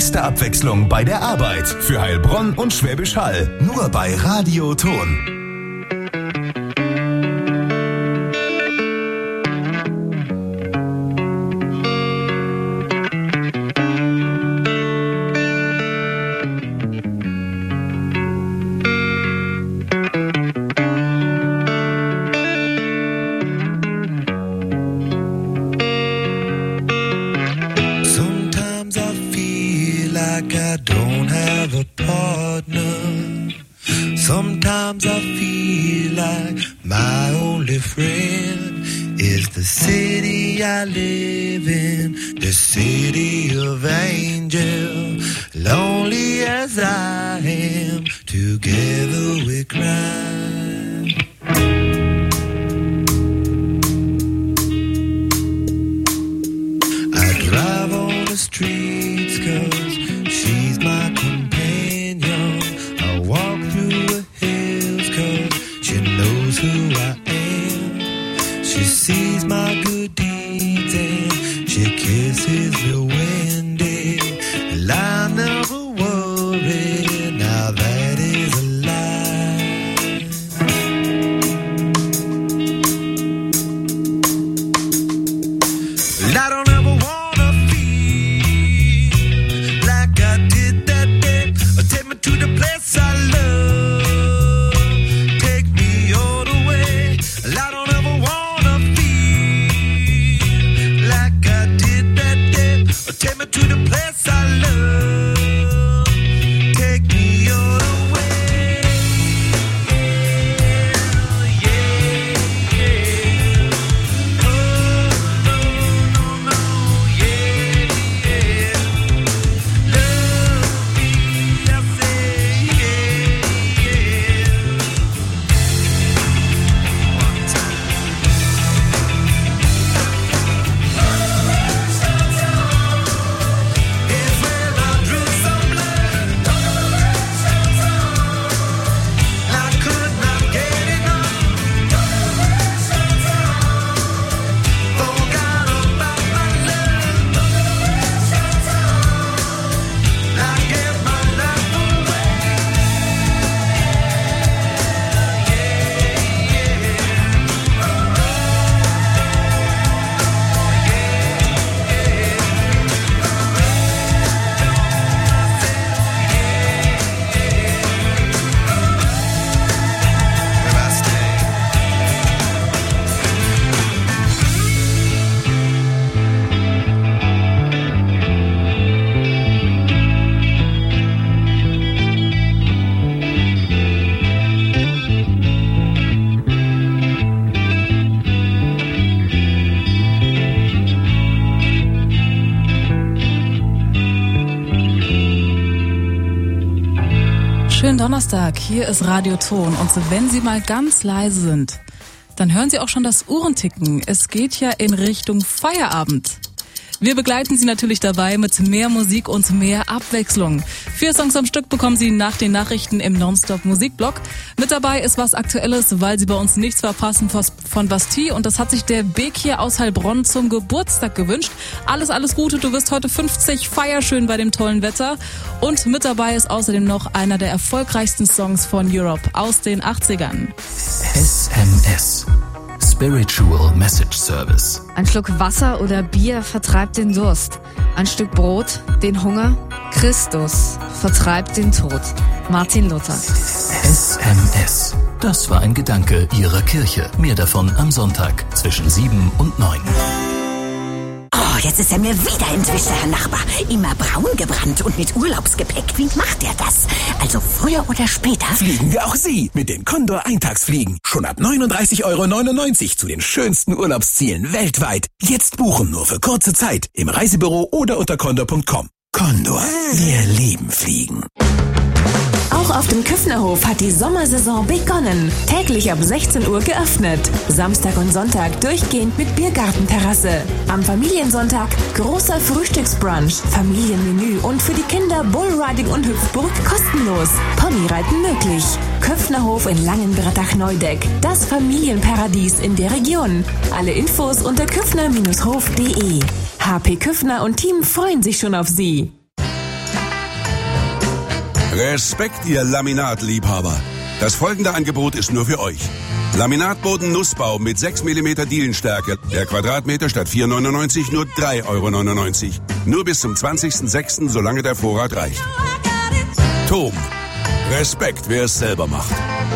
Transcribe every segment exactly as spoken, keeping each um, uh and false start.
beste Abwechslung bei der Arbeit. Für Heilbronn und Schwäbisch Hall. Nur bei Radio Ton. Sometimes I feel like my only friend is the city I live in, the city of angels. Lonely as I am, together we cry. I drive on the streets 'cause she's my companion. I walk through the hills 'cause she knows who I am. She sees my good deeds and she kisses the windy. And I never worry, now that is a lie. And I don't ever wanna feel like I did that day. Take me to the place I love, take me all the way. And I don't ever wanna feel like I did that day. Take me to the place I love, take me all the way. Yeah, yeah. Oh, no, no, no, yeah, yeah. Love me, I say, yeah, yeah. One time. It's where I drew some blood. I could not get enough. Forgot about my love. I gave my life away. Where I stay. Schönen Donnerstag, hier ist Radio Ton und so, wenn Sie mal ganz leise sind, dann hören Sie auch schon das Uhrenticken. Es geht ja in Richtung Feierabend. Wir begleiten Sie natürlich dabei mit mehr Musik und mehr Abwechslung. Vier Songs am Stück bekommen Sie nach den Nachrichten im Nonstop-Musikblog. Mit dabei ist was Aktuelles, weil Sie bei uns nichts verpassen von Bastille. Und das hat sich der Bekir aus Heilbronn zum Geburtstag gewünscht. Alles, alles Gute, du wirst heute fünfzig, feier schön bei dem tollen Wetter. Und mit dabei ist außerdem noch einer der erfolgreichsten Songs von Europe aus den achtzigern. S M S. Spiritual Message Service. Ein Schluck Wasser oder Bier vertreibt den Durst. Ein Stück Brot, den Hunger. Christus vertreibt den Tod. Martin Luther. S M S. Das war ein Gedanke Ihrer Kirche. Mehr davon am Sonntag zwischen sieben und neun. Oh, jetzt ist er mir wieder entwischt, Herr Nachbar. Immer braun gebrannt und mit Urlaubsgepäck. Wie macht er das? Also früher oder später... Fliegen wir auch Sie mit den Condor Eintagsfliegen. Schon ab neununddreißig Euro neunundneunzig zu den schönsten Urlaubszielen weltweit. Jetzt buchen nur für kurze Zeit im Reisebüro oder unter condor punkt com. Condor, wir lieben Fliegen. Auch auf dem Küffnerhof hat die Sommersaison begonnen. Täglich ab sechzehn Uhr geöffnet. Samstag und Sonntag durchgehend mit Biergartenterrasse. Am Familiensonntag großer Frühstücksbrunch, Familienmenü und für die Kinder Bullriding und Hüpfburg kostenlos. Ponyreiten möglich. Küffnerhof in Langenbrettach-Neudeck. Das Familienparadies in der Region. Alle Infos unter küffner Bindestrich hof punkt de. H P Küffner und Team freuen sich schon auf Sie. Respekt, ihr Laminatliebhaber. Das folgende Angebot ist nur für euch. Laminatboden Nussbaum mit sechs Millimeter Dielenstärke. Der Quadratmeter statt vier Euro neunundneunzig nur drei Euro neunundneunzig. Nur bis zum zwanzigsten sechsten, solange der Vorrat reicht. Tom. Respekt, wer es selber macht.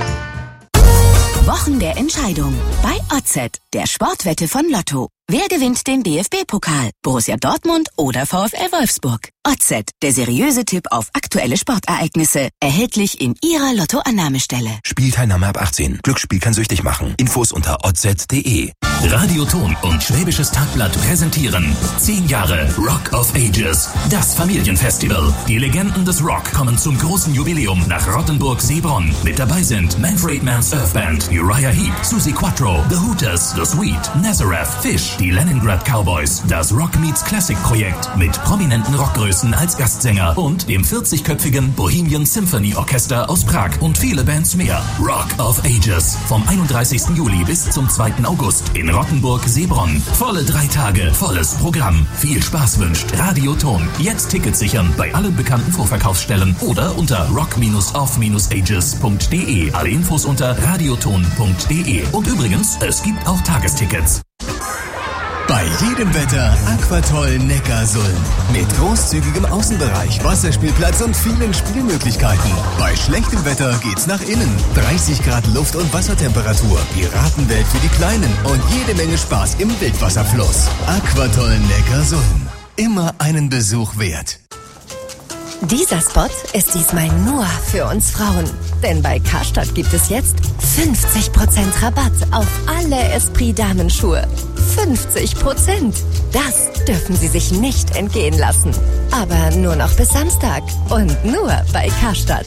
Wochen der Entscheidung bei O Z, der Sportwette von Lotto. Wer gewinnt den D F B-Pokal? Borussia Dortmund oder VfL Wolfsburg? O Z, der seriöse Tipp auf aktuelle Sportereignisse. Erhältlich in Ihrer Lottoannahmestelle. Spielteilnahme ab achtzehn. Glücksspiel kann süchtig machen. Infos unter o z punkt d e. Radioton und Schwäbisches Tagblatt präsentieren zehn Jahre Rock of Ages, das Familienfestival. Die Legenden des Rock kommen zum großen Jubiläum nach Rottenburg-Seebronn. Mit dabei sind Manfred Mann's Earth Band, Uriah Heep, Suzi Quattro, The Hooters, The Sweet, Nazareth, Fish, die Leningrad Cowboys, das Rock Meets Classic Projekt mit prominenten Rockgrößen als Gastsänger und dem vierzigköpfigen Bohemian Symphony Orchester aus Prag und viele Bands mehr. Rock of Ages vom einunddreißigsten Juli bis zum zweiten August in Rottenburg-Seebronn. Volle drei Tage, volles Programm. Viel Spaß wünscht Radioton. Jetzt Tickets sichern bei allen bekannten Vorverkaufsstellen oder unter rock off ages punkt d e. Alle Infos unter radioton punkt d e. Und übrigens, es gibt auch Tagestickets. Bei jedem Wetter Aquatoll Neckarsulm. Mit großzügigem Außenbereich, Wasserspielplatz und vielen Spielmöglichkeiten. Bei schlechtem Wetter geht's nach innen. dreißig Grad Luft- und Wassertemperatur, Piratenwelt für die Kleinen und jede Menge Spaß im Wildwasserfluss. Aquatoll Neckarsulm. Immer einen Besuch wert. Dieser Spot ist diesmal nur für uns Frauen. Denn bei Karstadt gibt es jetzt fünfzig Prozent Rabatt auf alle Esprit-Damenschuhe. fünfzig Prozent. Das dürfen Sie sich nicht entgehen lassen. Aber nur noch bis Samstag. Und nur bei Karstadt.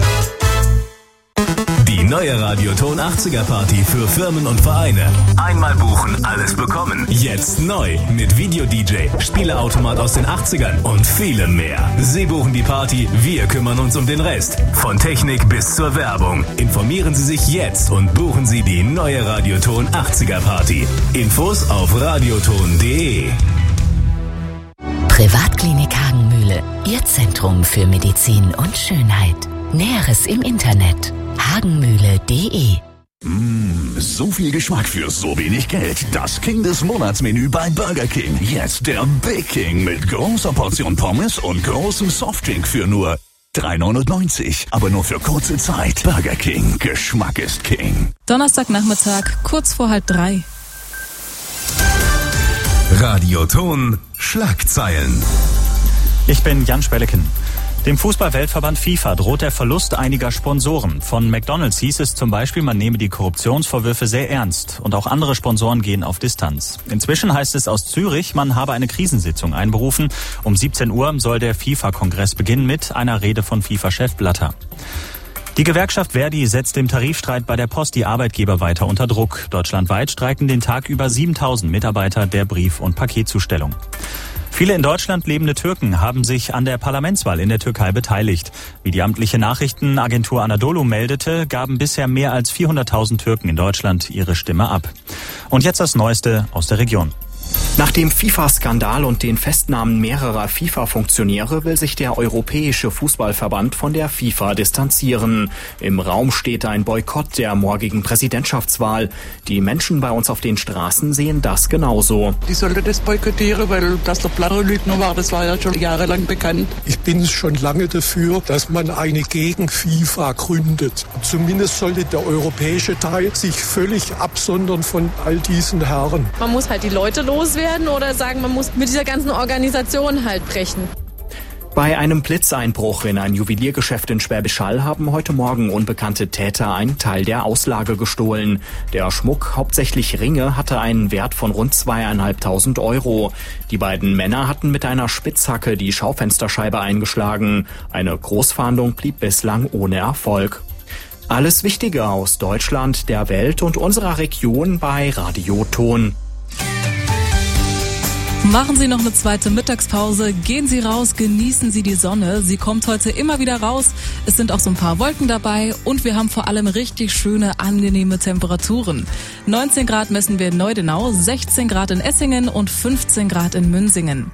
Die neue Radioton achtziger Party für Firmen und Vereine. Einmal buchen, alles bekommen. Jetzt neu mit Video-D J, Spieleautomat aus den achtzigern und vielem mehr. Sie buchen die Party, wir kümmern uns um den Rest. Von Technik bis zur Werbung. Informieren Sie sich jetzt und buchen Sie die neue Radioton achtziger Party. Infos auf radioton punkt d e. Privatklinik Hagenmühle. Ihr Zentrum für Medizin und Schönheit. Näheres im Internet. hagenmühle punkt d e. Mmh, so viel Geschmack für so wenig Geld. Das King des Monatsmenü bei Burger King. Jetzt der Big King mit großer Portion Pommes und großem Softdrink für nur drei neunundneunzig. Aber nur für kurze Zeit. Burger King. Geschmack ist King. Donnerstagnachmittag, kurz vor halb drei. Radioton Schlagzeilen. Ich bin Jan Spelleken. Dem Fußball-Weltverband FIFA droht der Verlust einiger Sponsoren. Von McDonald's hieß es zum Beispiel, man nehme die Korruptionsvorwürfe sehr ernst. Und auch andere Sponsoren gehen auf Distanz. Inzwischen heißt es aus Zürich, man habe eine Krisensitzung einberufen. Um siebzehn Uhr soll der FIFA-Kongress beginnen mit einer Rede von FIFA-Chef Blatter. Die Gewerkschaft Verdi setzt im Tarifstreit bei der Post die Arbeitgeber weiter unter Druck. Deutschlandweit streiken den Tag über siebentausend Mitarbeiter der Brief- und Paketzustellung. Viele in Deutschland lebende Türken haben sich an der Parlamentswahl in der Türkei beteiligt. Wie die amtliche Nachrichtenagentur Anadolu meldete, gaben bisher mehr als vierhunderttausend Türken in Deutschland ihre Stimme ab. Und jetzt das Neueste aus der Region. Nach dem FIFA-Skandal und den Festnahmen mehrerer FIFA-Funktionäre will sich der Europäische Fußballverband von der FIFA distanzieren. Im Raum steht ein Boykott der morgigen Präsidentschaftswahl. Die Menschen bei uns auf den Straßen sehen das genauso. Die sollte das boykottieren, weil das der Blatter Lügner war, das war ja schon jahrelang bekannt. Ich bin schon lange dafür, dass man eine Gegen-FIFA gründet. Zumindest sollte der europäische Teil sich völlig absondern von all diesen Herren. Man muss halt die Leute loswerden oder sagen, man muss mit dieser ganzen Organisation halt brechen. Bei einem Blitzeinbruch in ein Juweliergeschäft in Schwäbisch Hall haben heute Morgen unbekannte Täter einen Teil der Auslage gestohlen. Der Schmuck, hauptsächlich Ringe, hatte einen Wert von rund zweieinhalbtausend Euro. Die beiden Männer hatten mit einer Spitzhacke die Schaufensterscheibe eingeschlagen. Eine Großfahndung blieb bislang ohne Erfolg. Alles Wichtige aus Deutschland, der Welt und unserer Region bei Radioton. Machen Sie noch eine zweite Mittagspause, gehen Sie raus, genießen Sie die Sonne. Sie kommt heute immer wieder raus. Es sind auch so ein paar Wolken dabei und wir haben vor allem richtig schöne, angenehme Temperaturen. neunzehn Grad messen wir in Neudenau, sechzehn Grad in Essingen und fünfzehn Grad in Münsingen.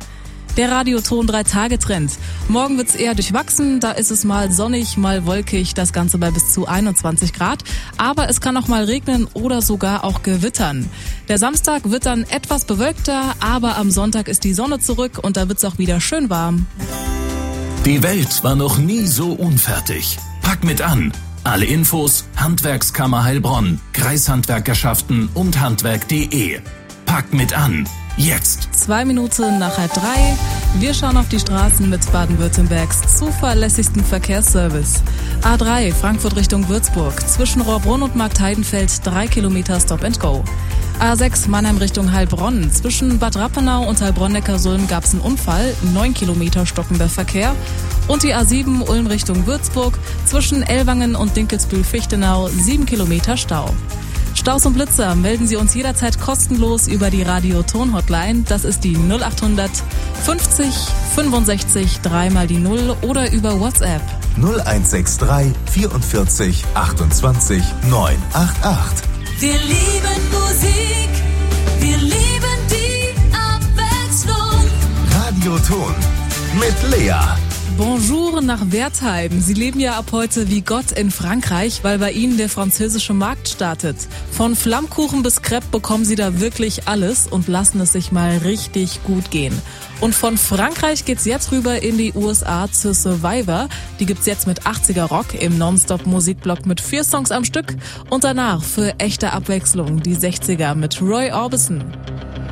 Der Radioton drei Tage Trend. Morgen wird's eher durchwachsen, da ist es mal sonnig, mal wolkig, das Ganze bei bis zu einundzwanzig Grad. Aber es kann auch mal regnen oder sogar auch gewittern. Der Samstag wird dann etwas bewölkter, aber am Sonntag ist die Sonne zurück und da wird's auch wieder schön warm. Die Welt war noch nie so unfertig. Pack mit an. Alle Infos Handwerkskammer Heilbronn, Kreishandwerkerschaften und handwerk punkt de. Pack mit an. Jetzt. Zwei Minuten nach halb drei. Wir schauen auf die Straßen mit Baden-Württembergs zuverlässigsten Verkehrsservice. A drei Frankfurt Richtung Würzburg. Zwischen Rohrbrunn und Marktheidenfeld drei Kilometer Stop and Go. A sechs Mannheim Richtung Heilbronn. Zwischen Bad Rappenau und Heilbronn-Neckarsulm gab es einen Unfall. neun Kilometer stockender Verkehr. Und die A sieben Ulm Richtung Würzburg. Zwischen Ellwangen und Dinkelsbühl-Fichtenau sieben Kilometer Stau. Staus und Blitzer melden Sie uns jederzeit kostenlos über die Radio-Ton-Hotline. Das ist die null acht hundert fünfzig fünfundsechzig drei mal die null oder über WhatsApp. null eins sechs drei vierundvierzig achtundzwanzig neun acht acht. Wir lieben Musik, wir lieben die Abwechslung. Radioton mit Lea. Bonjour nach Wertheim. Sie leben ja ab heute wie Gott in Frankreich, weil bei Ihnen der französische Markt startet. Von Flammkuchen bis Crepe bekommen Sie da wirklich alles und lassen es sich mal richtig gut gehen. Und von Frankreich geht's jetzt rüber in die U S A zur Survivor. Die gibt's jetzt mit achtziger Rock im Nonstop-Musikblock mit vier Songs am Stück. Und danach für echte Abwechslung die sechziger mit Roy Orbison.